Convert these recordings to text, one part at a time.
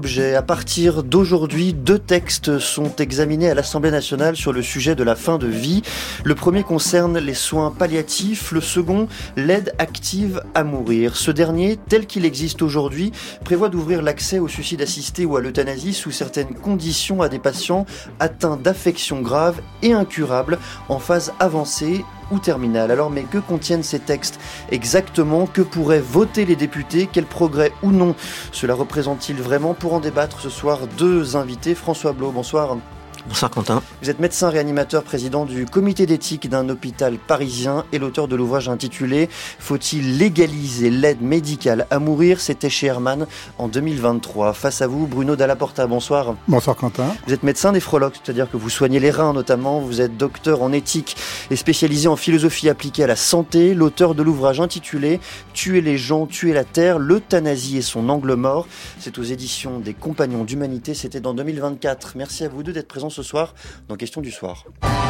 l'objet. À partir d'aujourd'hui, 2 textes sont examinés à l'Assemblée nationale sur le sujet de la fin de vie. Le premier concerne les soins palliatifs, le second, l'aide active à mourir. Ce dernier, tel qu'il existe aujourd'hui, prévoit d'ouvrir l'accès au suicide assisté ou à l'euthanasie sous certaines conditions à des patients atteints d'affections graves et incurables en phase avancée ou terminale. Alors, mais que contiennent ces textes exactement? Que pourraient voter les députés? Quel progrès ou non cela représente-t-il vraiment? Pour en débattre ce soir, 2 invités. François Blot, bonsoir. Bonsoir Quentin. Vous êtes médecin réanimateur, président du comité d'éthique d'un hôpital parisien et l'auteur de l'ouvrage intitulé « Faut-il légaliser l'aide médicale à mourir ?» C'était chez Hermann en 2023. Face à vous, Bruno Dalla Porta, bonsoir. Bonsoir Quentin. Vous êtes médecin néphrologue, c'est-à-dire que vous soignez les reins notamment. Vous êtes docteur en éthique et spécialisé en philosophie appliquée à la santé. L'auteur de l'ouvrage intitulé « Tuer les gens, tuer la terre, l'euthanasie et son angle mort ». C'est aux éditions des Compagnons d'Humanité. C'était dans 2024. Merci à vous deux d'être présents ce soir dans Question du soir.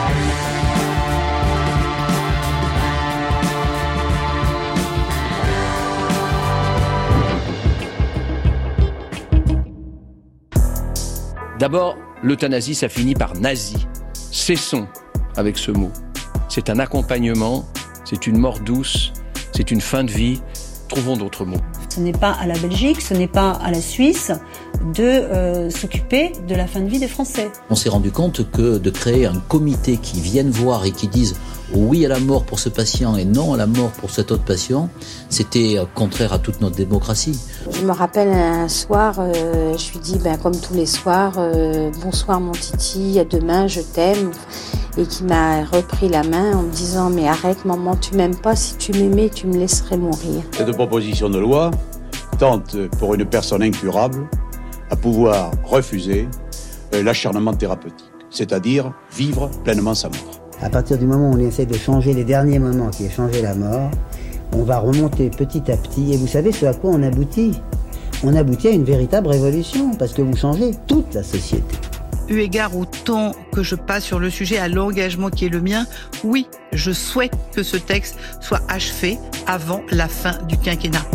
D'abord, l'euthanasie, ça finit par nazi. Cessons avec ce mot. C'est un accompagnement, c'est une mort douce, c'est une fin de vie. Trouvons d'autres mots. Ce n'est pas à la Belgique, ce n'est pas à la Suisse de s'occuper de la fin de vie des Français. On s'est rendu compte que de créer un comité qui vienne voir et qui dise oui à la mort pour ce patient et non à la mort pour cet autre patient, c'était contraire à toute notre démocratie. Je me rappelle un soir, je lui dis comme tous les soirs, bonsoir mon titi, à demain, je t'aime. Et qui m'a repris la main en me disant « Mais arrête maman, tu m'aimes pas, si tu m'aimais, tu me laisserais mourir ». Cette proposition de loi tente pour une personne incurable à pouvoir refuser l'acharnement thérapeutique, c'est-à-dire vivre pleinement sa mort. À partir du moment où on essaie de changer les derniers moments, qui est changer la mort, on va remonter petit à petit. Et vous savez ce à quoi on aboutit? On aboutit à une véritable révolution, parce que vous changez toute la société. Eu égard au temps que je passe sur le sujet, à l'engagement qui est le mien, oui, je souhaite que ce texte soit achevé avant la fin du quinquennat.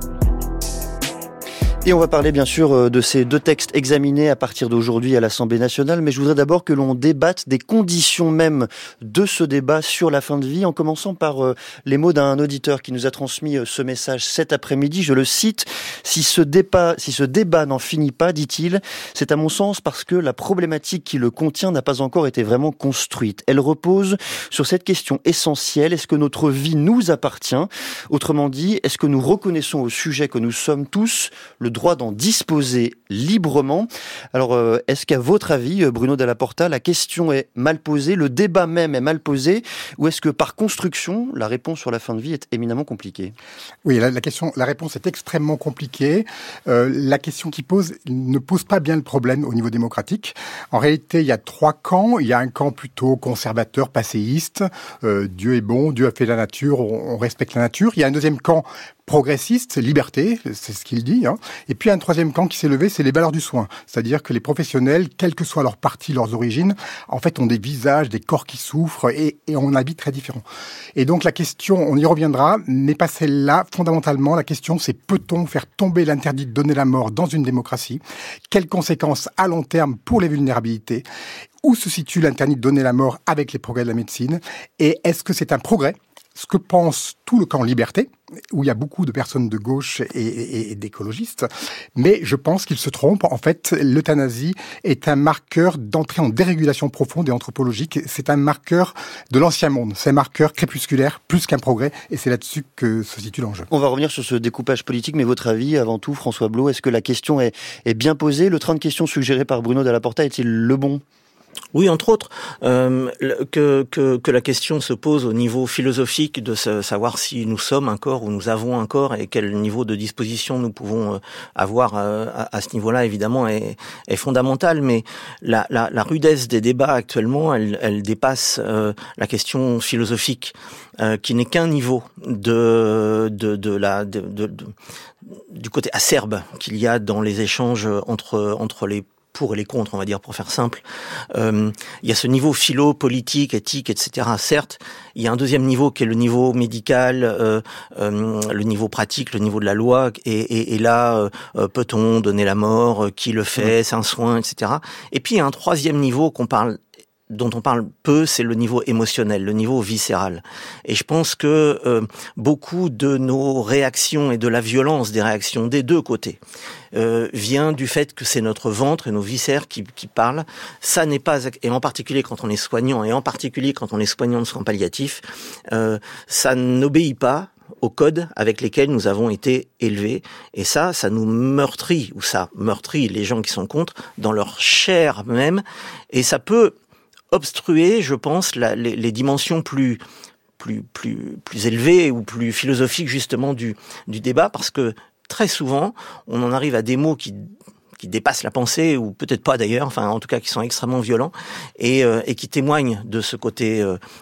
Et on va parler bien sûr de ces 2 textes examinés à partir d'aujourd'hui à l'Assemblée nationale, mais je voudrais d'abord que l'on débatte des conditions même de ce débat sur la fin de vie, en commençant par les mots d'un auditeur qui nous a transmis ce message cet après-midi. Je le cite: « Si ce débat n'en finit pas, dit-il, c'est à mon sens parce que la problématique qui le contient n'a pas encore été vraiment construite. Elle repose sur cette question essentielle, est-ce que notre vie nous appartient? Autrement dit, est-ce que nous reconnaissons au sujet que nous sommes tous le droit d'en disposer librement ?» Alors, est-ce qu'à votre avis, Bruno Dalla Porta, la question est mal posée, le débat même est mal posé, ou est-ce que par construction, la réponse sur la fin de vie est éminemment compliquée? Oui, la réponse est extrêmement compliquée. La question qui pose ne pose pas bien le problème au niveau démocratique. En réalité, il y a 3 camps. Il y a un camp plutôt conservateur, passéiste. Dieu est bon, Dieu a fait la nature, on respecte la nature. Il y a un deuxième camp progressiste, liberté, c'est ce qu'il dit. Et puis un 3e camp qui s'est levé, c'est les valeurs du soin. C'est-à-dire que les professionnels, quel que soit leur parti, leurs origines, en fait, ont des visages, des corps qui souffrent et on a un avis très différent. Et donc la question, on y reviendra, n'est pas celle-là. Fondamentalement, la question, c'est peut-on faire tomber l'interdit de donner la mort dans une démocratie? Quelles conséquences à long terme pour les vulnérabilités? Où se situe l'interdit de donner la mort avec les progrès de la médecine? Et est-ce que c'est un progrès? Ce que pense tout le camp liberté, où il y a beaucoup de personnes de gauche et d'écologistes, mais je pense qu'ils se trompent. En fait, l'euthanasie est un marqueur d'entrée en dérégulation profonde et anthropologique. C'est un marqueur de l'ancien monde. C'est un marqueur crépusculaire, plus qu'un progrès, et c'est là-dessus que se situe l'enjeu. On va revenir sur ce découpage politique, mais votre avis, avant tout, François Blot, est-ce que la question est bien posée? Le train de questions suggéré par Bruno Dalla Porta est-il le bon? Oui, entre autres, que la question se pose au niveau philosophique de savoir si nous sommes un corps ou nous avons un corps et quel niveau de disposition nous pouvons avoir à ce niveau-là, évidemment, est fondamental. Mais la rudesse des débats actuellement, elle dépasse la question philosophique, qui n'est qu'un niveau du côté acerbe qu'il y a dans les échanges entre les pour et les contre, on va dire, pour faire simple. Il y a ce niveau philo, politique, éthique, etc. Certes, il y a un deuxième niveau qui est le niveau médical, le niveau pratique, le niveau de la loi. Et là, peut-on donner la mort? Qui le fait? C'est un soin, etc. Et puis, il y a un troisième niveau dont on parle peu, c'est le niveau émotionnel, le niveau viscéral. Et je pense que beaucoup de nos réactions et de la violence des réactions des deux côtés vient du fait que c'est notre ventre et nos viscères qui parlent. Ça n'est pas, et en particulier quand on est soignant, et en particulier quand on est soignant de soins palliatifs, ça n'obéit pas aux codes avec lesquels nous avons été élevés. Et ça nous meurtrit, ou ça meurtrit les gens qui sont contre, dans leur chair même. Et ça peut obstruer, je pense, les dimensions plus élevées ou plus philosophiques justement du débat, parce que très souvent, on en arrive à des mots qui dépassent la pensée, ou peut-être pas d'ailleurs, enfin en tout cas qui sont extrêmement violents, et qui témoignent de ce côté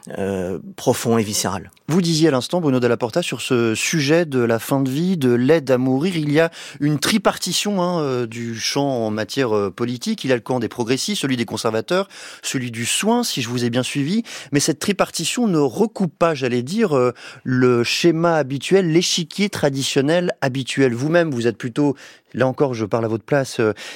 profond et viscéral. Vous disiez à l'instant, Bruno Della Porta, sur ce sujet de la fin de vie, de l'aide à mourir, il y a une tripartition du champ en matière politique. Il y a le camp des progressistes, celui des conservateurs, celui du soin, si je vous ai bien suivi. Mais cette tripartition ne recoupe pas, j'allais dire, le schéma habituel, l'échiquier traditionnel habituel. Vous-même, vous êtes plutôt, là encore, je parle à votre place,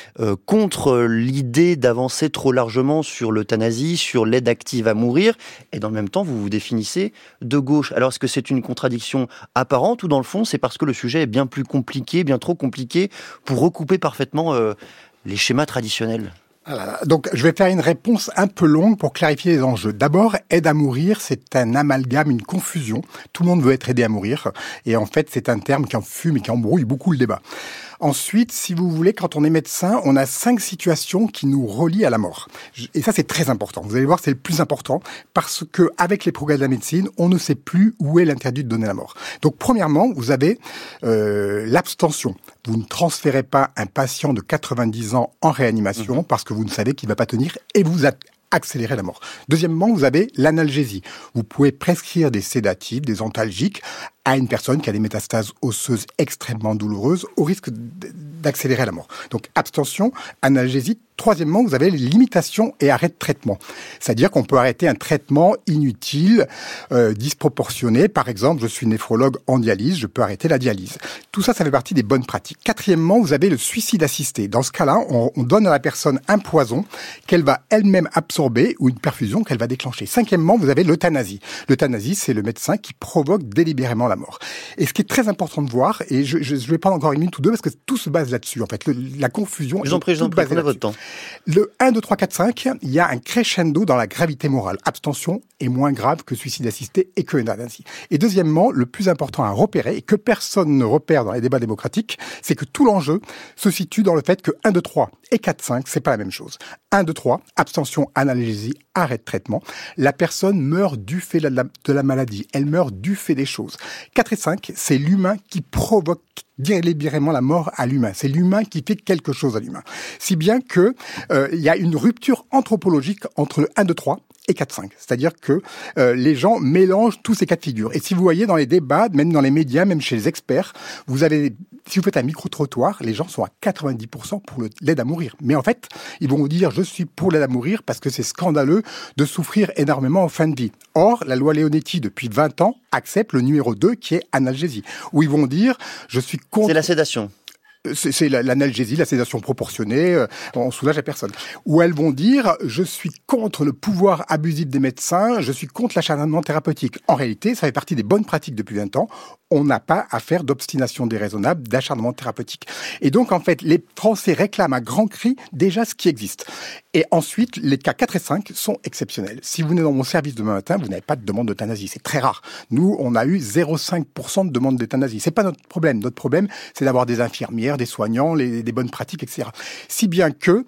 contre l'idée d'avancer trop largement sur l'euthanasie, sur l'aide active à mourir, et dans le même temps, vous vous définissez de gauche. Alors, est-ce que c'est une contradiction apparente, ou dans le fond, c'est parce que le sujet est bien plus compliqué, bien trop compliqué, pour recouper parfaitement les schémas traditionnels? Donc, je vais faire une réponse un peu longue pour clarifier les enjeux. D'abord, aide à mourir, c'est un amalgame, une confusion. Tout le monde veut être aidé à mourir. Et en fait, c'est un terme qui enfume et qui embrouille beaucoup le débat. Ensuite, si vous voulez, quand on est médecin, on a 5 situations qui nous relient à la mort. Et ça, c'est très important. Vous allez voir, c'est le plus important parce que avec les progrès de la médecine, on ne sait plus où est l'interdit de donner la mort. Donc, premièrement, vous avez l'abstention. Vous ne transférez pas un patient de 90 ans en réanimation parce que vous ne savez qu'il ne va pas tenir et vous accélérer la mort. Deuxièmement, vous avez l'analgésie. Vous pouvez prescrire des sédatifs, des antalgiques à une personne qui a des métastases osseuses extrêmement douloureuses au risque d'accélérer la mort. Donc, abstention, analgésie. Troisièmement, vous avez les limitations et arrêt de traitement. C'est-à-dire qu'on peut arrêter un traitement inutile, disproportionné. Par exemple, je suis néphrologue en dialyse, je peux arrêter la dialyse. Tout ça, ça fait partie des bonnes pratiques. Quatrièmement, vous avez le suicide assisté. Dans ce cas-là, on donne à la personne un poison qu'elle va elle-même absorber ou une perfusion qu'elle va déclencher. Cinquièmement, vous avez l'euthanasie. L'euthanasie, c'est le médecin qui provoque délibérément la mort. Et ce qui est très important de voir, et je vais prendre encore une minute ou deux parce que tout se base là-dessus. En fait, la confusion. Je vous en prie, prenez votre temps. Le 1, 2, 3, 4, 5, il y a un crescendo dans la gravité morale. Abstention est moins grave que suicide assisté et que euthanasie. Et deuxièmement, le plus important à repérer, et que personne ne repère dans les débats démocratiques, c'est que tout l'enjeu se situe dans le fait que 1, 2, 3 et 4, 5, c'est pas la même chose. 1, 2, 3, abstention, analgésie, arrêt de traitement. La personne meurt du fait de la maladie. Elle meurt du fait des choses. 4 et 5, c'est l'humain qui provoque délibérément la mort à l'humain. C'est l'humain qui fait quelque chose à l'humain. Si bien que il y a une rupture anthropologique entre le 1, 2, 3 et 4-5. C'est-à-dire que les gens mélangent tous ces cas de figure. Et si vous voyez dans les débats, même dans les médias, même chez les experts, si vous faites un micro-trottoir, les gens sont à 90% pour l'aide à mourir. Mais en fait, ils vont vous dire « je suis pour l'aide à mourir parce que c'est scandaleux de souffrir énormément en fin de vie ». Or, la loi Leonetti, depuis 20 ans, accepte le numéro 2 qui est analgésie. Où ils vont dire « je suis contre ». C'est la sédation. C'est l'analgésie, la sédation proportionnée, on soulage la personne. Où elles vont dire, je suis contre le pouvoir abusif des médecins, je suis contre l'acharnement thérapeutique. En réalité, ça fait partie des bonnes pratiques depuis 20 ans. On n'a pas à faire d'obstination déraisonnable, d'acharnement thérapeutique. Et donc, en fait, les Français réclament à grands cris déjà ce qui existe. Et ensuite, les cas 4 et 5 sont exceptionnels. Si vous venez dans mon service demain matin, vous n'avez pas de demande d'euthanasie. C'est très rare. Nous, on a eu 0,5% de demande d'euthanasie. C'est pas notre problème. Notre problème, c'est d'avoir des infirmières, des soignants, des bonnes pratiques, etc. Si bien que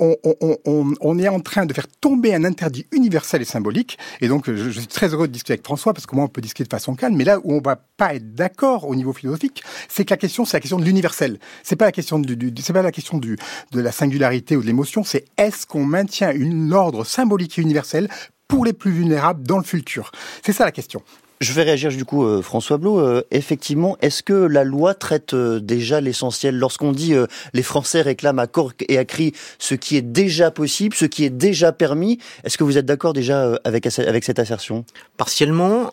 on est en train de faire tomber un interdit universel et symbolique. Et donc, je suis très heureux de discuter avec François parce que moi, on peut discuter de façon calme. Mais là où on va pas être d'accord au niveau philosophique, c'est que la question, c'est la question de l'universel. C'est pas la question c'est pas la question de la singularité ou de l'émotion. C'est est-ce qu'on maintient un ordre symbolique et universel pour les plus vulnérables dans le futur? C'est ça la question. Je vais réagir du coup, François Blot. Effectivement, est-ce que la loi traite déjà l'essentiel? Lorsqu'on dit les Français réclament à corps et à cri ce qui est déjà possible, ce qui est déjà permis, est-ce que vous êtes d'accord déjà avec cette assertion? Partiellement.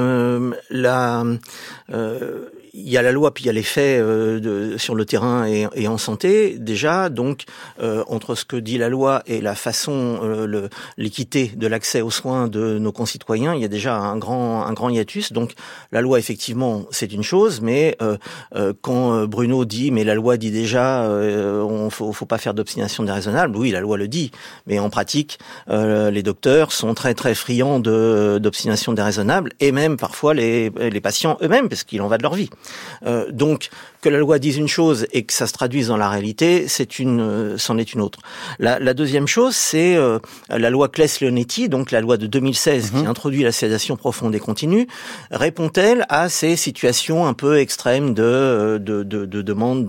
Il y a la loi, puis il y a les faits sur le terrain et en santé. Déjà, donc, entre ce que dit la loi et la façon, l'équité de l'accès aux soins de nos concitoyens, il y a déjà un grand hiatus. Donc, la loi, effectivement, c'est une chose, mais quand Bruno dit, mais la loi dit déjà, faut pas faire d'obstination déraisonnable. Oui, la loi le dit, mais en pratique, les docteurs sont très très friands d'obstination déraisonnable, et même parfois les patients eux-mêmes, parce qu'il en va de leur vie. Donc, que la loi dise une chose et que ça se traduise dans la réalité, c'en est une autre. La deuxième chose, c'est la loi Claes-Leonetti, donc la loi de 2016 qui introduit la sédation profonde et continue. Répond-elle à ces situations un peu extrêmes de demande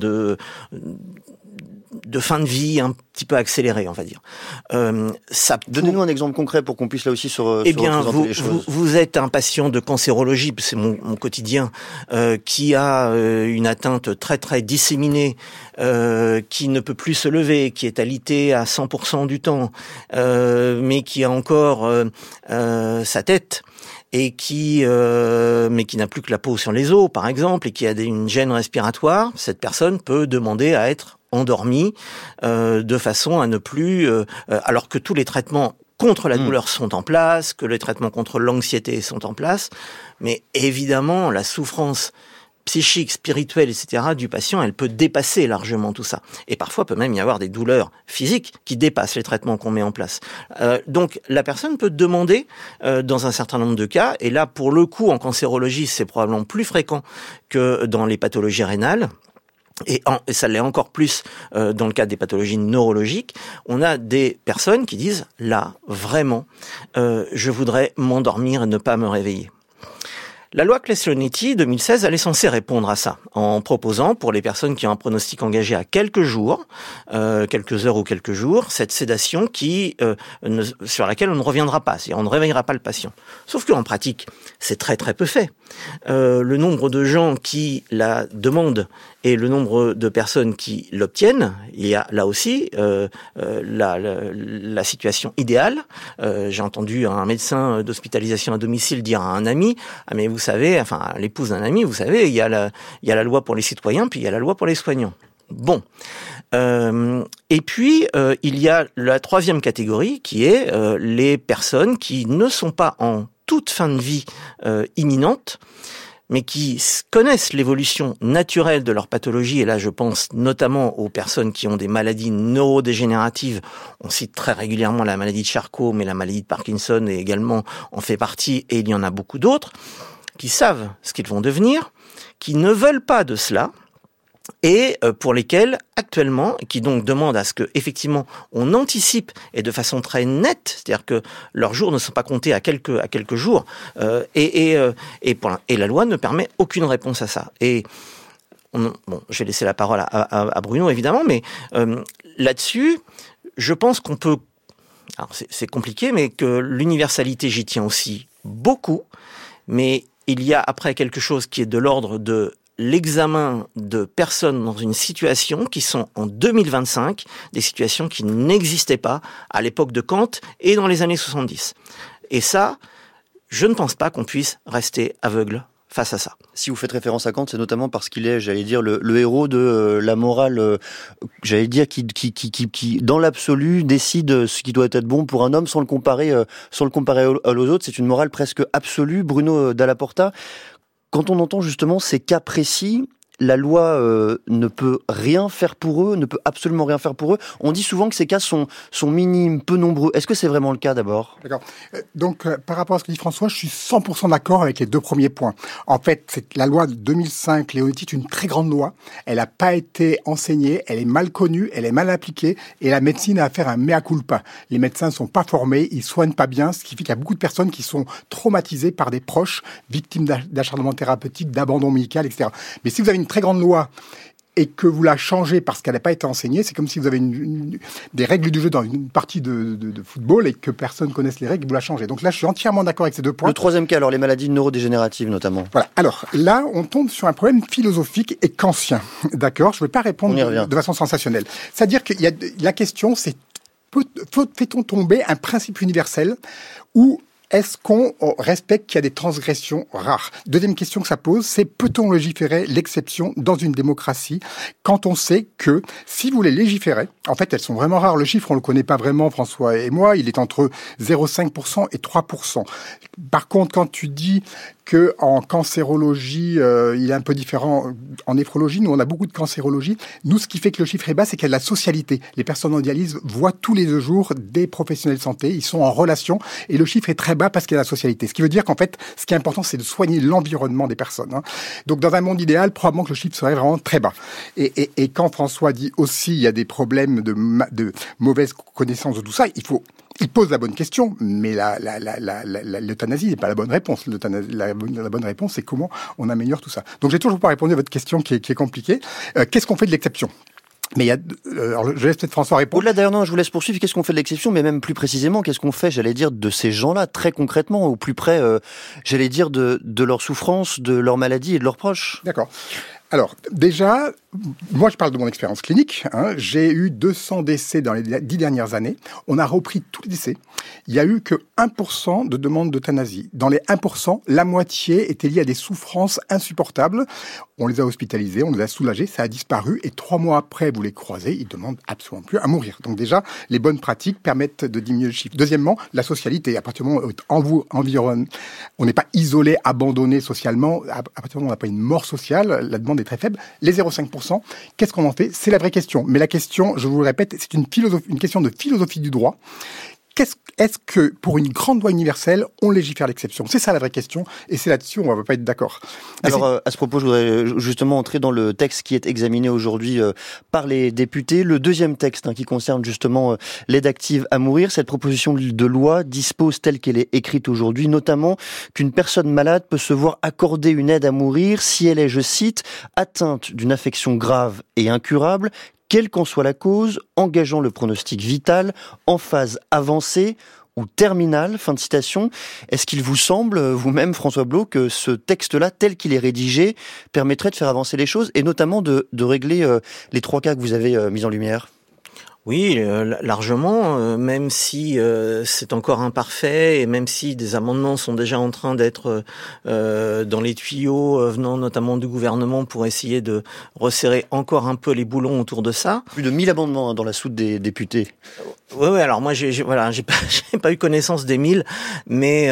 de fin de vie un petit peu accélérée, on va dire. Donnez-nous un exemple concret pour qu'on puisse là aussi représenter les choses. Vous êtes un patient de cancérologie, c'est mon quotidien, qui a une atteinte très très disséminée, qui ne peut plus se lever, qui est alité à 100% du temps, mais qui a encore sa tête, et mais qui n'a plus que la peau sur les os, par exemple, et qui a une gêne respiratoire. Cette personne peut demander à être endormie de façon à ne plus, alors que tous les traitements contre la douleur sont en place, que les traitements contre l'anxiété sont en place, mais évidemment la souffrance psychique, spirituelle, etc. du patient, elle peut dépasser largement tout ça. Et parfois, peut même y avoir des douleurs physiques qui dépassent les traitements qu'on met en place. Donc, la personne peut demander, dans un certain nombre de cas, et là, pour le coup, en cancérologie, c'est probablement plus fréquent que dans les pathologies rénales, et ça l'est encore plus dans le cas des pathologies neurologiques, on a des personnes qui disent, là, vraiment, je voudrais m'endormir et ne pas me réveiller. La loi Claes-Leonetti 2016, elle est censée répondre à ça, en proposant pour les personnes qui ont un pronostic engagé à quelques jours, quelques heures ou quelques jours, cette sédation sur laquelle on ne reviendra pas, c'est-à-dire on ne réveillera pas le patient. Sauf qu'en pratique, c'est très très peu fait. Le nombre de gens qui la demandent et le nombre de personnes qui l'obtiennent, il y a là aussi la situation idéale. J'ai entendu un médecin d'hospitalisation à domicile dire à un ami, ah mais vous savez, enfin à l'épouse d'un ami, vous savez, il y a la loi pour les citoyens, puis il y a la loi pour les soignants. Bon. Et puis, il y a la troisième catégorie qui est les personnes qui ne sont pas en toute fin de vie imminente, mais qui connaissent l'évolution naturelle de leur pathologie, et là je pense notamment aux personnes qui ont des maladies neurodégénératives. On cite très régulièrement la maladie de Charcot, mais la maladie de Parkinson également en fait partie, et il y en a beaucoup d'autres, qui savent ce qu'ils vont devenir, qui ne veulent pas de cela, et pour lesquels actuellement, qui donc demandent à ce que effectivement on anticipe et de façon très nette, c'est-à-dire que leurs jours ne sont pas comptés à quelques jours, et la loi ne permet aucune réponse à ça. Et je vais laisser la parole à Bruno évidemment, mais là-dessus, je pense qu'on peut, alors c'est compliqué, mais que l'universalité, j'y tiens aussi beaucoup, mais il y a après quelque chose qui est de l'ordre de l'examen de personnes dans une situation qui sont en 2025, des situations qui n'existaient pas à l'époque de Kant et dans les années 70. Et ça, je ne pense pas qu'on puisse rester aveugle face à ça. Si vous faites référence à Kant, c'est notamment parce qu'il est, j'allais dire, le héros de la morale, j'allais dire, qui dans l'absolu décide ce qui doit être bon pour un homme sans le comparer aux autres. C'est une morale presque absolue. Bruno Dalla Porta, quand on entend justement ces cas précis, la loi ne peut rien faire pour eux, ne peut absolument rien faire pour eux. On dit souvent que ces cas sont minimes, peu nombreux. Est-ce que c'est vraiment le cas d'abord ? D'accord. Donc, par rapport à ce que dit François, je suis 100% d'accord avec les deux premiers points. En fait, la loi de 2005, Leonetti, est une très grande loi. Elle n'a pas été enseignée, elle est mal connue, elle est mal appliquée, et la médecine a à faire un mea culpa. Les médecins ne sont pas formés, ils soignent pas bien, ce qui fait qu'il y a beaucoup de personnes qui sont traumatisées par des proches, victimes d'acharnement thérapeutique, d'abandon médical, etc. Mais si vous avez une très grande loi et que vous la changez parce qu'elle n'a pas été enseignée, c'est comme si vous avez des règles du jeu dans une partie de football et que personne ne connaisse les règles et vous la changez. Donc là, je suis entièrement d'accord avec ces deux points. Le troisième cas, alors les maladies neurodégénératives notamment. Voilà. Alors là, on tombe sur un problème philosophique et kantien. D'accord ? Je ne vais pas répondre de façon sensationnelle. C'est-à-dire qu'il y a la question, c'est fait-on tomber un principe universel ou est-ce qu'on respecte qu'il y a des transgressions rares ? Deuxième question que ça pose, c'est peut-on légiférer l'exception dans une démocratie quand on sait que si vous les légiférez, en fait elles sont vraiment rares, le chiffre on le connaît pas vraiment François et moi, il est entre 0,5% et 3%. Par contre quand tu dis que en cancérologie, il est un peu différent en néphrologie, nous on a beaucoup de cancérologie, nous ce qui fait que le chiffre est bas, c'est qu'il y a de la socialité. Les personnes en dialyse voient tous les jours des professionnels de santé, ils sont en relation et le chiffre est très bas parce qu'il y a la socialité. Ce qui veut dire qu'en fait, ce qui est important, c'est de soigner l'environnement des personnes. Donc, dans un monde idéal, probablement que le chiffre serait vraiment très bas. Et quand François dit aussi, il y a des problèmes de mauvaise connaissance de tout ça, il pose la bonne question, mais l'euthanasie n'est pas la bonne réponse. La bonne réponse, c'est comment on améliore tout ça. Donc, j'ai toujours pas répondu à votre question qui est compliquée. Qu'est-ce qu'on fait de l'exception ? Mais alors je laisse peut-être François répondre. Au-delà d'ailleurs, non, je vous laisse poursuivre. Qu'est-ce qu'on fait de l'exception, mais même plus précisément, qu'est-ce qu'on fait, j'allais dire, de ces gens-là, très concrètement, au plus près, j'allais dire, de leur souffrance, de leur maladie et de leurs proches. D'accord. Alors, déjà, moi je parle de mon expérience clinique. J'ai eu 200 décès dans les 10 dernières années. On a repris tous les décès. Il n'y a eu que 1% de demandes d'euthanasie. Dans les 1%, la moitié était liée à des souffrances insupportables. On les a hospitalisés, on les a soulagés, ça a disparu. Et 3 mois après, vous les croisez, ils demandent absolument plus à mourir. Donc déjà, les bonnes pratiques permettent de diminuer le chiffre. Deuxièmement, la socialité. À partir du moment où on n'est pas isolé, abandonné socialement, à partir du moment où on n'a pas une mort sociale, la demande est très faible. Les 0,5%, qu'est-ce qu'on en fait ? C'est la vraie question. Mais la question, je vous le répète, c'est une question de philosophie du droit. Est-ce que, pour une grande loi universelle, on légifère l'exception ? C'est ça la vraie question, et c'est là-dessus où on ne va pas être d'accord. Alors, à ce propos, je voudrais justement entrer dans le texte qui est examiné aujourd'hui par les députés. Le deuxième texte qui concerne justement l'aide active à mourir. Cette proposition de loi dispose, telle qu'elle est écrite aujourd'hui, notamment qu'une personne malade peut se voir accorder une aide à mourir si elle est, je cite, atteinte d'une affection grave et incurable, quelle qu'en soit la cause, engageant le pronostic vital en phase avancée ou terminale, fin de citation. Est-ce qu'il vous semble, vous-même, François Blot, que ce texte-là, tel qu'il est rédigé, permettrait de faire avancer les choses et notamment de régler les 3 cas que vous avez mis en lumière ? Oui, largement, même si c'est encore imparfait et même si des amendements sont déjà en train d'être dans les tuyaux venant notamment du gouvernement pour essayer de resserrer encore un peu les boulons autour de ça. Plus de 1000 amendements dans la soude des députés. Ouais, alors moi j'ai pas eu connaissance des 1000, mais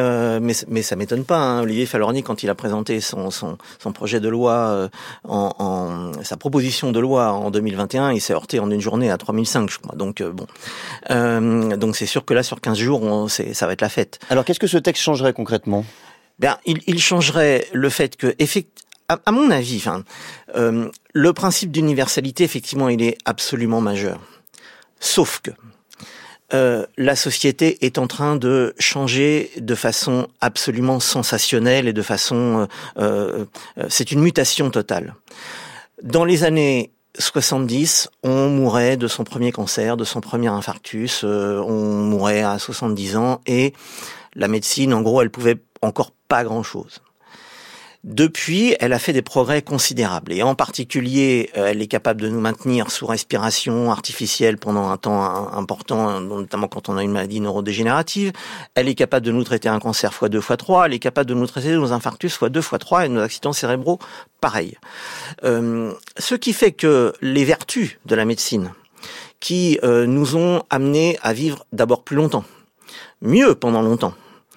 ça m'étonne pas. Olivier Falorni, quand il a présenté son projet de loi sa proposition de loi en 2021, il s'est heurté en une journée à 3005, je crois. Donc donc c'est sûr que là sur 15 jours, ça va être la fête. Alors qu'est-ce que ce texte changerait concrètement ? Il changerait le fait que à mon avis, le principe d'universalité, effectivement, il est absolument majeur. Sauf que la société est en train de changer de façon absolument sensationnelle et de façon... c'est une mutation totale. Dans les années 70, on mourait de son premier cancer, de son premier infarctus, on mourait à 70 ans et la médecine, en gros, elle pouvait encore pas grand-chose. Depuis, elle a fait des progrès considérables et en particulier, elle est capable de nous maintenir sous respiration artificielle pendant un temps important, notamment quand on a une maladie neurodégénérative. Elle est capable de nous traiter un cancer x2, x3. Elle est capable de nous traiter nos infarctus x2, x3 et nos accidents cérébraux, pareil. Ce qui fait que les vertus de la médecine qui nous ont amenés à vivre d'abord plus longtemps, mieux pendant longtemps,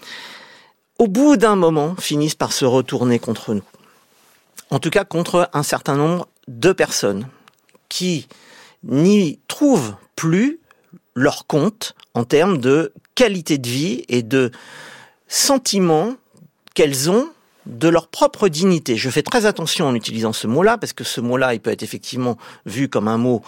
au bout d'un moment, finissent par se retourner contre nous. En tout cas, contre un certain nombre de personnes qui n'y trouvent plus leur compte en termes de qualité de vie et de sentiment qu'elles ont de leur propre dignité. Je fais très attention en utilisant ce mot-là, parce que ce mot-là, il peut être effectivement vu comme un mot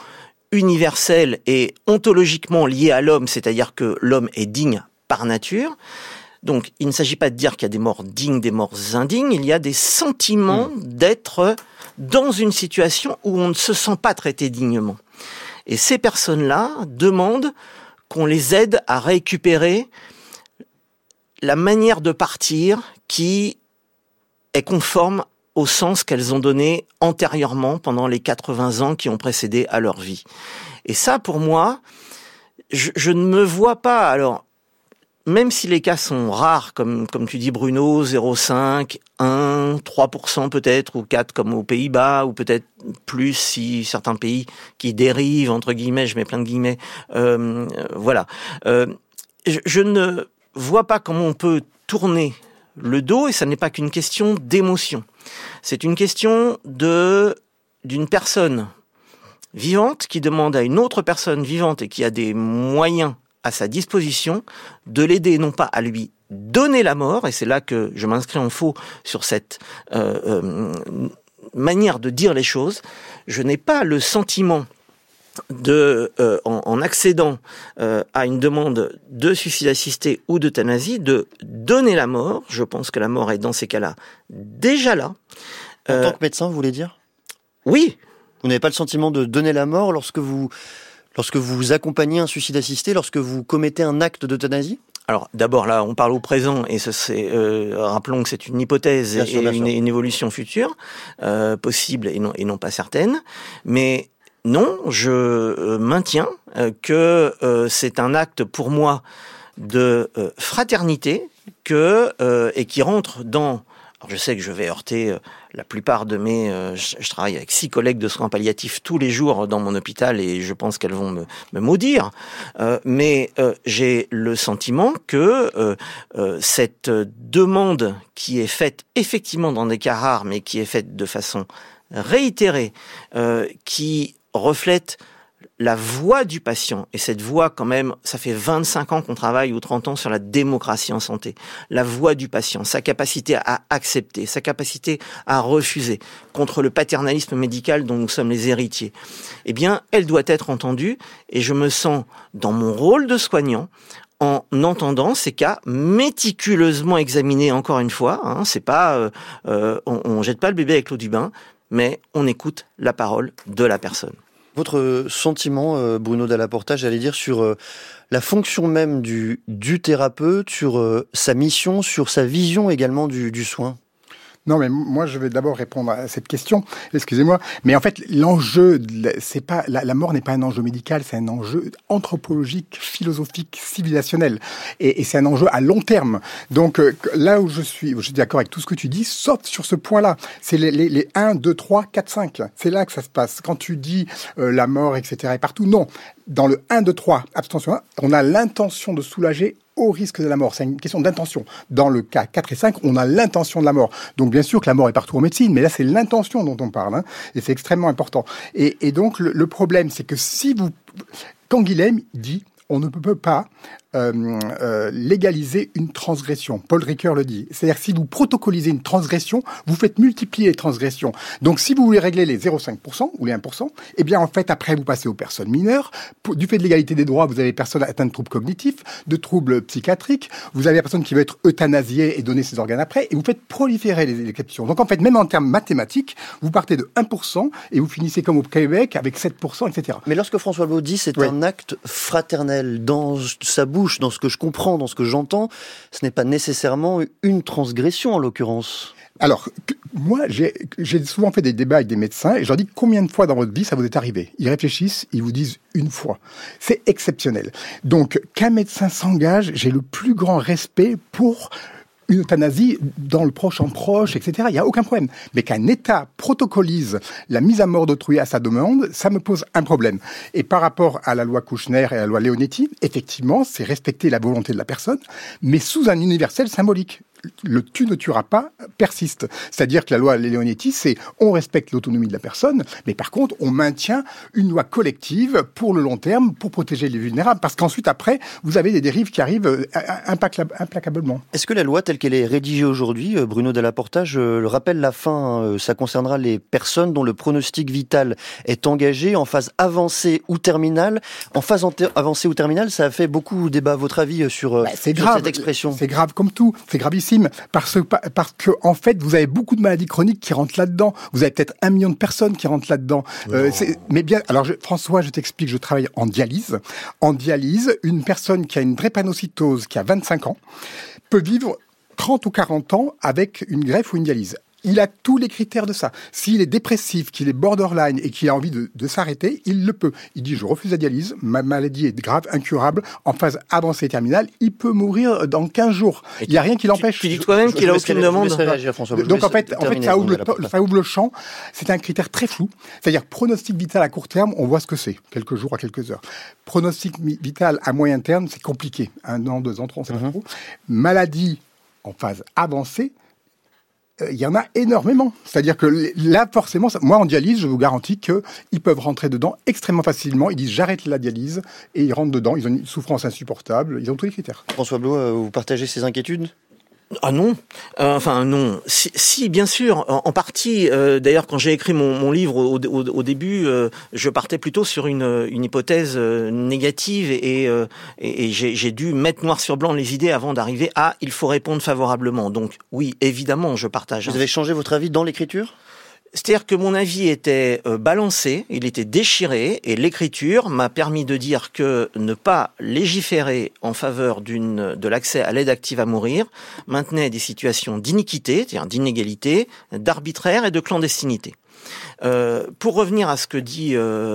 universel et ontologiquement lié à l'homme, c'est-à-dire que l'homme est digne par nature. Donc, il ne s'agit pas de dire qu'il y a des morts dignes, des morts indignes. Il y a des sentiments d'être dans une situation où on ne se sent pas traité dignement. Et ces personnes-là demandent qu'on les aide à récupérer la manière de partir qui est conforme au sens qu'elles ont donné antérieurement pendant les 80 ans qui ont précédé à leur vie. Et ça, pour moi, je ne me vois pas. Alors, même si les cas sont rares, comme tu dis Bruno, 0,5, 1, 3% peut-être, ou 4 comme aux Pays-Bas, ou peut-être plus si certains pays qui dérivent, entre guillemets, je mets plein de guillemets, voilà. Je ne vois pas comment on peut tourner le dos, et ça n'est pas qu'une question d'émotion. C'est une question d'une personne vivante qui demande à une autre personne vivante et qui a des moyens à sa disposition de l'aider, non pas à lui donner la mort, et c'est là que je m'inscris en faux sur cette manière de dire les choses. Je n'ai pas le sentiment en accédant à une demande de suicide assisté ou d'euthanasie, de donner la mort. Je pense que la mort est dans ces cas-là déjà là. En tant que médecin, vous voulez dire ? Oui. Vous n'avez pas le sentiment de donner la mort lorsque vous accompagnez un suicide assisté, lorsque vous commettez un acte d'euthanasie ? Alors d'abord là, on parle au présent et rappelons que c'est une hypothèse et une évolution future possible et non pas certaine. Mais non, je maintiens que c'est un acte pour moi de fraternité et qui rentre dans. Alors je sais que je vais heurter la plupart de je travaille avec 6 collègues de soins palliatifs tous les jours dans mon hôpital et je pense qu'elles vont me maudire. Mais j'ai le sentiment que cette demande qui est faite effectivement dans des cas rares, mais qui est faite de façon réitérée, qui reflète la voix du patient, et cette voix quand même, ça fait 25 ans qu'on travaille ou 30 ans sur la démocratie en santé, la voix du patient, sa capacité à accepter, sa capacité à refuser contre le paternalisme médical dont nous sommes les héritiers, eh bien, elle doit être entendue, et je me sens dans mon rôle de soignant en entendant ces cas méticuleusement examinés encore une fois, c'est pas, on jette pas le bébé avec l'eau du bain, mais on écoute la parole de la personne. Votre sentiment, Bruno Dalla Porta, j'allais dire, sur la fonction même du thérapeute, sur sa mission, sur sa vision également du soin ? Non, mais moi, je vais d'abord répondre à cette question. Excusez-moi. Mais en fait, l'enjeu, c'est pas, la mort n'est pas un enjeu médical, c'est un enjeu anthropologique, philosophique, civilisationnel. Et c'est un enjeu à long terme. Donc, là où je suis d'accord avec tout ce que tu dis, sauf sur ce point-là. C'est les 1, 2, 3, 4, 5. C'est là que ça se passe. Quand tu dis la mort, etc. et partout, non. Dans le 1, 2, 3, abstention, on a l'intention de soulager au risque de la mort. C'est une question d'intention. Dans le cas 4 et 5, on a l'intention de la mort. Donc, bien sûr que la mort est partout en médecine, mais là, c'est l'intention dont on parle, et c'est extrêmement important. Et donc, le problème, c'est que quand Guilhem dit, on ne peut pas légaliser une transgression. Paul Ricoeur le dit. C'est-à-dire, si vous protocolisez une transgression, vous faites multiplier les transgressions. Donc, si vous voulez régler les 0,5% ou les 1%, eh bien, en fait, après, vous passez aux personnes mineures. Du fait de l'égalité des droits, vous avez les personnes atteintes de troubles cognitifs, de troubles psychiatriques. Vous avez la personne qui va être euthanasiée et donner ses organes après. Et vous faites proliférer les exceptions. Donc, en fait, même en termes mathématiques, vous partez de 1% et vous finissez comme au Québec avec 7%, etc. Mais lorsque François Baud dit c'est un acte fraternel, dans sa bouche, dans ce que je comprends, dans ce que j'entends, ce n'est pas nécessairement une transgression en l'occurrence. Alors, moi, j'ai souvent fait des débats avec des médecins et je leur dis combien de fois dans votre vie ça vous est arrivé. Ils réfléchissent, ils vous disent une fois. C'est exceptionnel. Donc, qu'un médecin s'engage, j'ai le plus grand respect pour une euthanasie dans le proche en proche, etc. Il n'y a aucun problème. Mais qu'un État protocolise la mise à mort d'autrui à sa demande, ça me pose un problème. Et par rapport à la loi Kouchner et à la loi Leonetti, effectivement, c'est respecter la volonté de la personne, mais sous un universel symbolique. le tu ne tueras pas persiste. C'est-à-dire que la loi Leonetti, c'est on respecte l'autonomie de la personne, mais par contre, on maintient une loi collective pour le long terme, pour protéger les vulnérables, parce qu'ensuite, après, vous avez des dérives qui arrivent implacablement. Est-ce que la loi telle qu'elle est rédigée aujourd'hui, Bruno Dalla Porta, je le rappelle, la fin, ça concernera les personnes dont le pronostic vital est engagé en phase avancée ou terminale. En phase avancée ou terminale, ça a fait beaucoup débat. Votre avis sur cette expression? C'est grave comme tout, c'est gravissime, parce que en fait, vous avez beaucoup de maladies chroniques qui rentrent là-dedans. Vous avez peut-être 1 million de personnes qui rentrent là-dedans. Mais bien, alors François, je t'explique, je travaille en dialyse. En dialyse, une personne qui a une drépanocytose, qui a 25 ans, peut vivre 30 ou 40 ans avec une greffe ou une dialyse. Il a tous les critères de ça. S'il est dépressif, qu'il est borderline et qu'il a envie de s'arrêter, il le peut. Il dit, je refuse la dialyse, ma maladie est grave, incurable, en phase avancée terminale, il peut mourir dans 15 jours. Il n'y a rien qui l'empêche. Tu dis toi-même qu'il n'a aucune demande. Donc en fait, ça ouvre le champ. C'est un critère très flou. C'est-à-dire, pronostic vital à court terme, on voit ce que c'est, quelques jours à quelques heures. Pronostic vital à moyen terme, c'est compliqué. 1 an, 2 ans, 3 ans, c'est pas trop. Maladie en phase avancée, il y en a énormément. C'est-à-dire que là, forcément, moi, en dialyse, je vous garantis qu'ils peuvent rentrer dedans extrêmement facilement. Ils disent, j'arrête la dialyse, et ils rentrent dedans. Ils ont une souffrance insupportable. Ils ont tous les critères. François Blot, vous partagez ces inquiétudes ? Ah non, non. Si, bien sûr, en partie. D'ailleurs, quand j'ai écrit mon livre au début, je partais plutôt sur une hypothèse négative et j'ai dû mettre noir sur blanc les idées avant d'arriver à il faut répondre favorablement. Donc oui, évidemment, je partage. Vous avez changé votre avis dans l'écriture ? C'est-à-dire que mon avis était balancé, il était déchiré, et l'écriture m'a permis de dire que ne pas légiférer en faveur de l'accès à l'aide active à mourir maintenait des situations d'iniquité, c'est-à-dire d'inégalité, d'arbitraire et de clandestinité. Pour revenir à ce que dit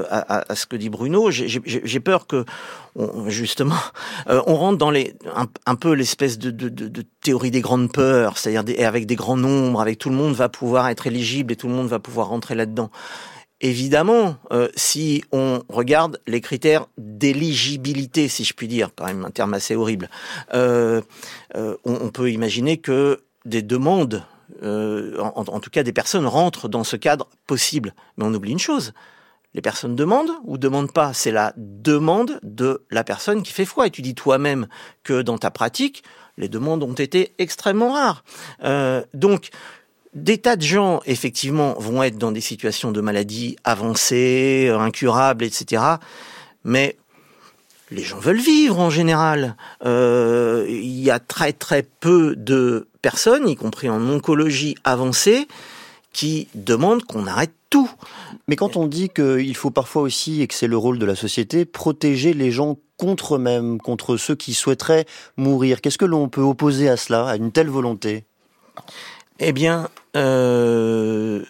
Bruno, j'ai peur que justement on rentre dans un peu l'espèce de théorie des grandes peurs, c'est-à-dire avec des grands nombres, avec tout le monde va pouvoir être éligible et tout le monde va pouvoir rentrer là-dedans. Évidemment, si on regarde les critères d'éligibilité, si je puis dire, quand même un terme assez horrible, on peut imaginer que des demandes en tout cas des personnes rentrent dans ce cadre possible. Mais on oublie une chose, les personnes demandent ou demandent pas, c'est la demande de la personne qui fait foi. Et tu dis toi-même que dans ta pratique, les demandes ont été extrêmement rares. Donc, des tas de gens, effectivement, vont être dans des situations de maladie avancées, incurables, etc. Mais les gens veulent vivre en général. Il y a très très peu de personnes, y compris en oncologie avancée, qui demandent qu'on arrête tout. Mais quand on dit qu'il faut parfois aussi, et que c'est le rôle de la société, protéger les gens contre eux-mêmes, contre ceux qui souhaiteraient mourir, qu'est-ce que l'on peut opposer à cela, à une telle volonté ? Eh bien, je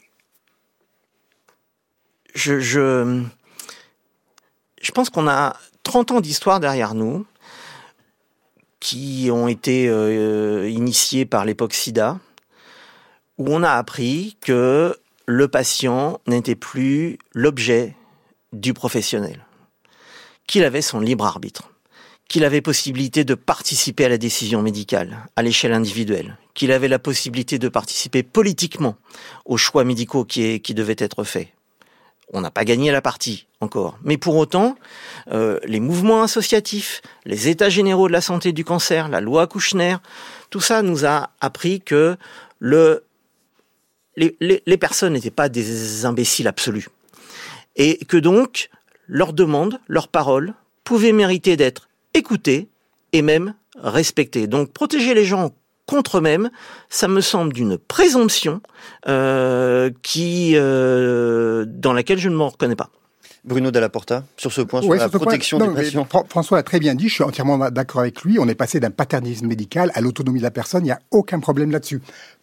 pense qu'on a 30 ans d'histoire derrière nous qui ont été initiés par l'époque SIDA, où on a appris que le patient n'était plus l'objet du professionnel, qu'il avait son libre arbitre, qu'il avait possibilité de participer à la décision médicale à l'échelle individuelle, qu'il avait la possibilité de participer politiquement aux choix médicaux qui devaient être faits. On n'a pas gagné la partie encore. Mais pour autant, les mouvements associatifs, les états généraux de la santé du cancer, la loi Kouchner, tout ça nous a appris que les personnes n'étaient pas des imbéciles absolus. Et que donc, leurs demandes, leurs paroles pouvaient mériter d'être écoutées et même respectées. Donc, protéger les gens contre eux-mêmes, ça me semble d'une présomption dans laquelle je ne m'en reconnais pas. Bruno Dalla Porta, sur ce point, sur la protection des patients. François l'a très bien dit, je suis entièrement d'accord avec lui. On est passé d'un paternisme médical à l'autonomie de la personne, il n'y a aucun problème là-dessus.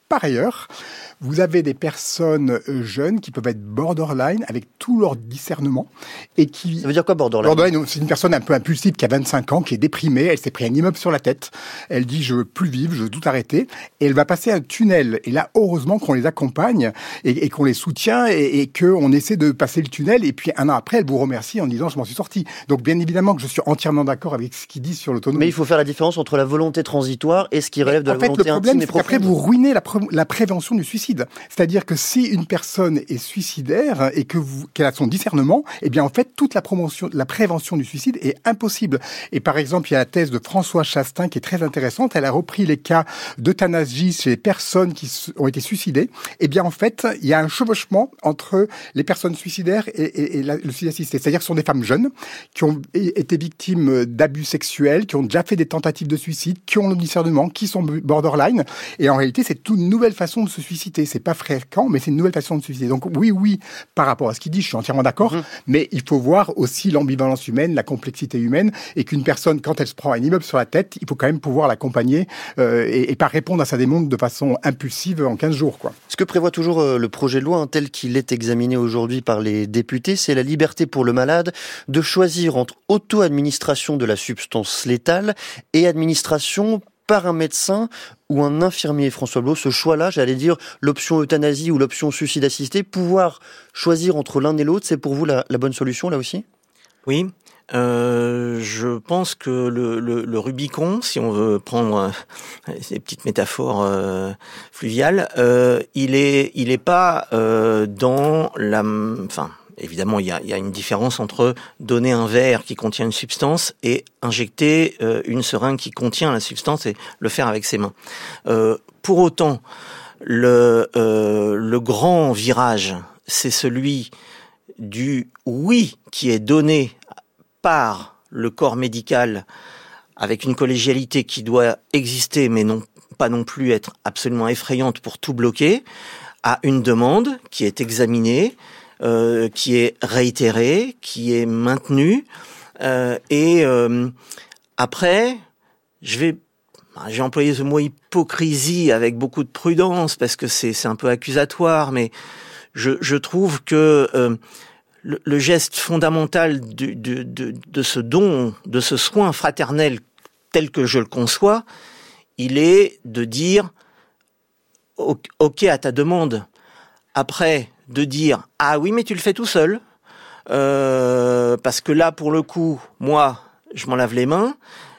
Par ailleurs, vous avez des personnes jeunes qui peuvent être borderline avec tout leur discernement et qui... Ça veut dire quoi, borderline ? Borderline, c'est une personne un peu impulsive qui a 25 ans, qui est déprimée, elle s'est pris un immeuble sur la tête, elle dit je veux plus vivre, je veux tout arrêter, et elle va passer un tunnel. Et là, heureusement qu'on les accompagne et qu'on les soutient et qu'on essaie de passer le tunnel, et puis un an après, elle vous remercie en disant je m'en suis sorti. Donc bien évidemment que je suis entièrement d'accord avec ce qu'il dit sur l'autonomie. Mais il faut faire la différence entre la volonté transitoire et ce qui relève de la volonté intime et profonde. Le problème, c'est qu'après vous ruinez la prévention du suicide. C'est-à-dire que si une personne est suicidaire et qu'elle a son discernement, eh bien en fait toute la prévention du suicide est impossible. Et par exemple, il y a la thèse de François Chastain qui est très intéressante. Elle a repris les cas d'euthanasie chez les personnes qui ont été suicidées. Eh bien en fait, il y a un chevauchement entre les personnes suicidaires et le suicide assisté. C'est-à-dire que ce sont des femmes jeunes qui ont été victimes d'abus sexuels, qui ont déjà fait des tentatives de suicide, qui ont le discernement, qui sont borderline. Et en réalité, c'est toute une nouvelle façon de se suicider. C'est pas fréquent, mais c'est une nouvelle façon de se suicider. Donc oui, par rapport à ce qu'il dit, je suis entièrement d'accord. Mais il faut voir aussi l'ambivalence humaine, la complexité humaine, et qu'une personne, quand elle se prend un immeuble sur la tête, il faut quand même pouvoir l'accompagner et pas répondre à sa demande de façon impulsive en 15 jours, quoi. Ce que prévoit toujours le projet de loi, tel qu'il est examiné aujourd'hui par les députés, c'est la liberté pour le malade de choisir entre auto-administration de la substance létale et administration par un médecin ou un infirmier. François Blot, ce choix-là, j'allais dire l'option euthanasie ou l'option suicide assisté, pouvoir choisir entre l'un et l'autre, c'est pour vous la bonne solution là aussi ? Oui. Je pense que le Rubicon, si on veut prendre ces petites métaphores fluviales, il est pas dans la... Enfin, évidemment, il y a une différence entre donner un verre qui contient une substance et injecter une seringue qui contient la substance et le faire avec ses mains. Pour autant, le grand virage, c'est celui du oui qui est donné par le corps médical avec une collégialité qui doit exister, mais pas non plus être absolument effrayante pour tout bloquer, à une demande qui est examinée, qui est réitérée, qui est maintenue, et après, j'ai employé ce mot hypocrisie avec beaucoup de prudence parce que c'est un peu accusatoire, mais je trouve que le geste fondamental de ce don, de ce soin fraternel tel que je le conçois, il est de dire ok à ta demande. Après, de dire ah oui mais tu le fais tout seul parce que là pour le coup moi je m'en lave les mains.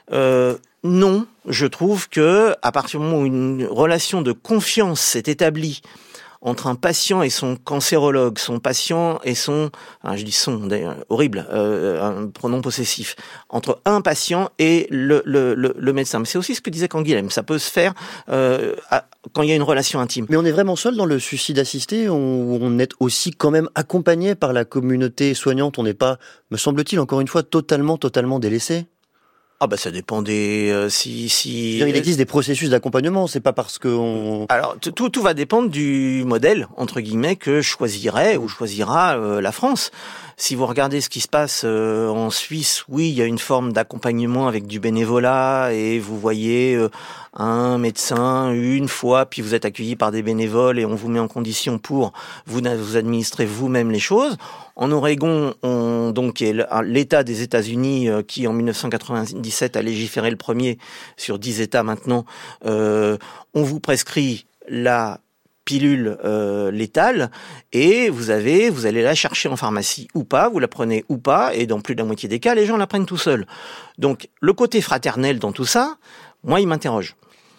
Non, je trouve que à partir du moment où une relation de confiance s'est établie entre un patient et son cancérologue, son patient et son, je dis son, d'ailleurs, horrible, un pronom possessif, entre un patient et le médecin. Mais c'est aussi ce que disait Canguilhem, ça peut se faire quand il y a une relation intime. Mais on est vraiment seul dans le suicide assisté, on est aussi quand même accompagné par la communauté soignante, on n'est pas, me semble-t-il, encore une fois, totalement délaissé. Ah bah ça dépend des si il existe des processus d'accompagnement, c'est pas parce que Alors tout va dépendre du modèle entre guillemets que choisirait ou choisira la France. Si vous regardez ce qui se passe en Suisse, oui, il y a une forme d'accompagnement avec du bénévolat et vous voyez un médecin une fois, puis vous êtes accueilli par des bénévoles et on vous met en condition pour vous administrer vous-même les choses. En Oregon, donc l'État des États-Unis qui en 1997 a légiféré le premier sur 10 États maintenant, on vous prescrit la pilule létale et vous allez la chercher en pharmacie ou pas, vous la prenez ou pas, et dans plus de la moitié des cas, les gens la prennent tout seuls. Donc le côté fraternel dans tout ça, moi, il m'interroge.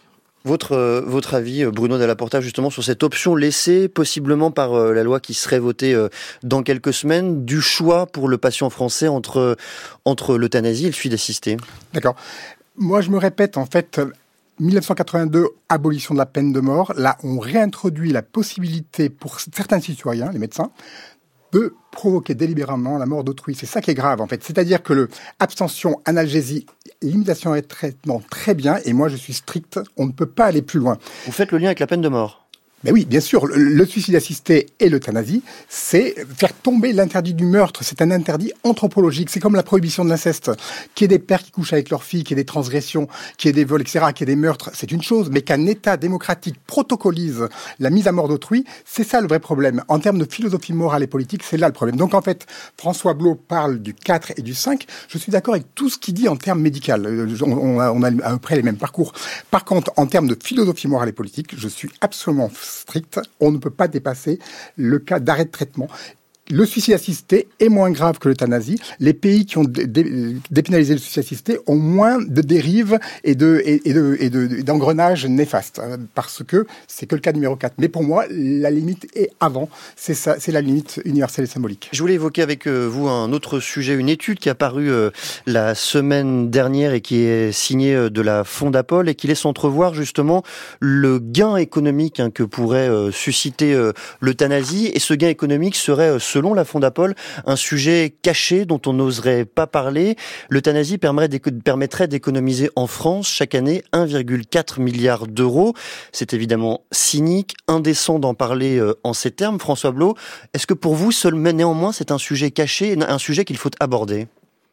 Votre avis, Bruno Dalla Porta, justement sur cette option laissée possiblement par la loi qui serait votée dans quelques semaines, du choix pour le patient français entre l'euthanasie et le suicide assisté. D'accord. Moi, je me répète, en fait, 1982, abolition de la peine de mort. Là, on réintroduit la possibilité pour certains citoyens, les médecins, de provoquer délibérément la mort d'autrui. C'est ça qui est grave, en fait. C'est-à-dire que abstention, analgésie, limitation et traitement, très bien. Et moi, je suis strict. On ne peut pas aller plus loin. Vous faites le lien avec la peine de mort ? Ben oui, bien sûr, le suicide assisté et l'euthanasie, c'est faire tomber l'interdit du meurtre. C'est un interdit anthropologique. C'est comme la prohibition de l'inceste. Qu'il y ait des pères qui couchent avec leurs filles, qu'il y ait des transgressions, qu'il y ait des vols, etc., qu'il y ait des meurtres, c'est une chose. Mais qu'un État démocratique protocolise la mise à mort d'autrui, c'est ça le vrai problème. En termes de philosophie morale et politique, c'est là le problème. Donc en fait, François Blot parle du 4 et du 5. Je suis d'accord avec tout ce qu'il dit en termes médicaux. On a à peu près les mêmes parcours. Par contre, en termes de philosophie morale et politique, je suis absolument strict, on ne peut pas dépasser le cas d'arrêt de traitement. Le suicide assisté est moins grave que l'euthanasie. Les pays qui ont dépénalisé le suicide assisté ont moins de dérives et d'engrenages néfastes, parce que c'est que le cas numéro 4. Mais pour moi, la limite est avant. C'est ça, c'est la limite universelle et symbolique. Je voulais évoquer avec vous un autre sujet, une étude qui a paru la semaine dernière et qui est signée de la Fondapol et qui laisse entrevoir justement le gain économique que pourrait susciter l'euthanasie. Et ce gain économique serait, selon la Fondapol, un sujet caché dont on n'oserait pas parler. L'euthanasie permettrait d'économiser en France chaque année 1,4 milliard d'euros. C'est évidemment cynique, indécent d'en parler en ces termes. François Blot, est-ce que pour vous, néanmoins, c'est un sujet caché, un sujet qu'il faut aborder ?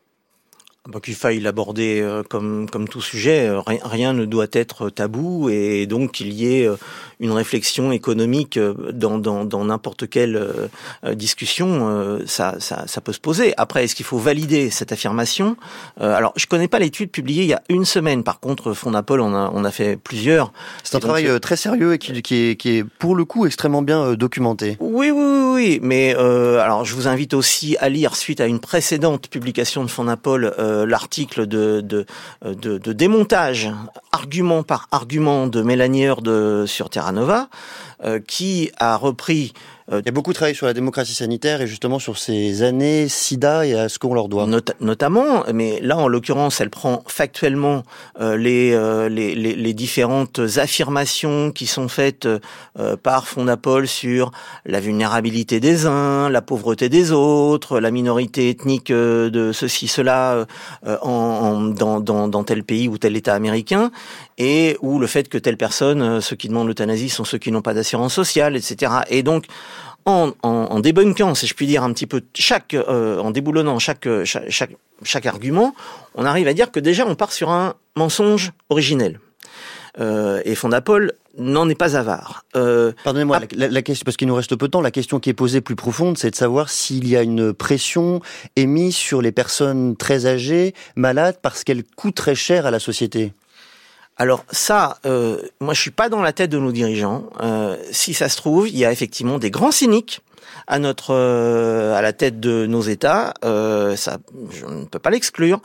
Qu'il faille l'aborder comme tout sujet, rien ne doit être tabou, et donc qu'il y ait une réflexion économique dans n'importe quelle discussion, ça peut se poser. Après, est-ce qu'il faut valider cette affirmation ? Alors, je connais pas l'étude publiée il y a une semaine. Par contre, Fondapol, on a fait plusieurs. C'est un travail très sérieux et qui est pour le coup extrêmement bien documenté. Oui. Mais alors, je vous invite aussi à lire, suite à une précédente publication de Fondapol, l'article de démontage, argument par argument, de Mélanie Heard sur Terra Nova, qui a repris... Il y a beaucoup travaillé sur la démocratie sanitaire et justement sur ces années SIDA et à ce qu'on leur doit. Notamment, mais là en l'occurrence, elle prend factuellement les différentes affirmations qui sont faites par Fondapol sur la vulnérabilité des uns, la pauvreté des autres, la minorité ethnique de ceci, cela dans tel pays ou tel État américain, et ou le fait que telle personne, ceux qui demandent l'euthanasie sont ceux qui n'ont pas d'assurance sociale, etc. Et donc, en débunkant, si je puis dire, un petit peu en déboulonnant chaque argument, on arrive à dire que déjà on part sur un mensonge originel. Et Fondapol n'en est pas avare. Pardonnez-moi, la question, parce qu'il nous reste peu de temps, la question qui est posée plus profonde, c'est de savoir s'il y a une pression émise sur les personnes très âgées, malades, parce qu'elles coûtent très cher à la société. Alors ça, moi je suis pas dans la tête de nos dirigeants. Si ça se trouve, il y a effectivement des grands cyniques à la tête de nos États. Ça, je ne peux pas l'exclure.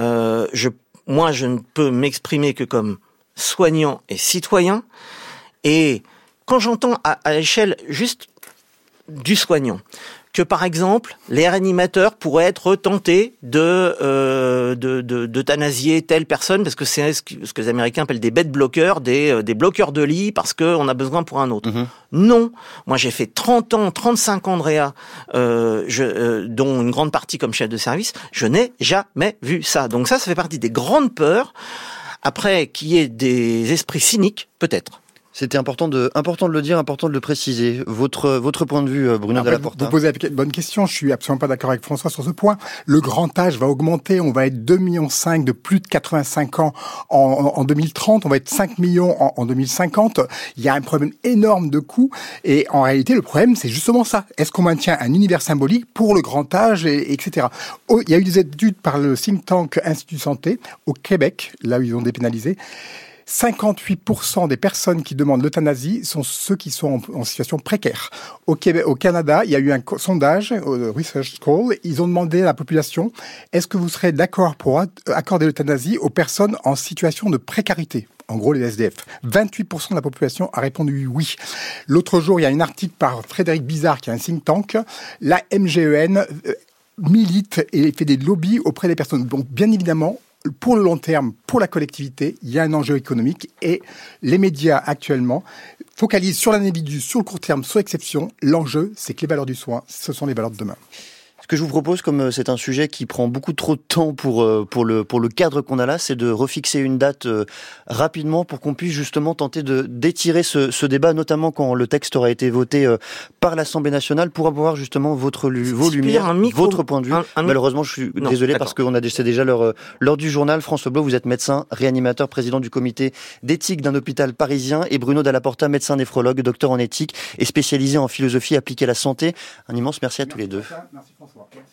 Moi, je ne peux m'exprimer que comme soignant et citoyen. Et quand j'entends à l'échelle juste du soignant, que par exemple les réanimateurs pourraient être tentés d'euthanasier telle personne parce que c'est ce que les Américains appellent des bed blockers, des bloqueurs de lit parce qu'on a besoin pour un autre. Non, moi j'ai fait 35 ans de réa, dont une grande partie comme chef de service, je n'ai jamais vu ça. Donc ça fait partie des grandes peurs. Après, qu'il y ait des esprits cyniques, peut-être. C'était important de le dire, important de le préciser. Votre point de vue, Bruno Dalla-Porta. Vous posez une bonne question. Je suis absolument pas d'accord avec François sur ce point. Le grand âge va augmenter. On va être 2,5 millions de plus de 85 ans en 2030. On va être 5 millions en 2050. Il y a un problème énorme de coûts. Et en réalité, le problème, c'est justement ça. Est-ce qu'on maintient un univers symbolique pour le grand âge, etc. Il y a eu des études par le think tank Institut Santé au Québec, là où ils ont dépénalisé. 58% des personnes qui demandent l'euthanasie sont ceux qui sont en situation précaire. Au Canada, il y a eu un sondage, Research Call, ils ont demandé à la population, est-ce que vous serez d'accord pour accorder l'euthanasie aux personnes en situation de précarité ? En gros, les SDF. 28% de la population a répondu oui. L'autre jour, il y a un article par Frédéric Bizarre, qui est un think tank. La MGEN milite et fait des lobbies auprès des personnes. Donc, bien évidemment, pour le long terme, pour la collectivité, il y a un enjeu économique et les médias actuellement focalisent sur l'individu, sur le court terme, sur l'exception. L'enjeu, c'est que les valeurs du soin, ce sont les valeurs de demain. que je vous propose, comme c'est un sujet qui prend beaucoup trop de temps pour le cadre qu'on a là, c'est de refixer une date rapidement pour qu'on puisse justement tenter d'étirer ce débat, notamment quand le texte aura été voté par l'Assemblée nationale, pour avoir justement vos lumières, votre point de vue. Malheureusement, je suis désolé parce qu'on a c'est déjà l'heure du journal. François Blot, vous êtes médecin, réanimateur, président du comité d'éthique d'un hôpital parisien, et Bruno Dalla Porta, médecin néphrologue, docteur en éthique et spécialisé en philosophie appliquée à la santé. Un immense merci à tous les deux. Merci François.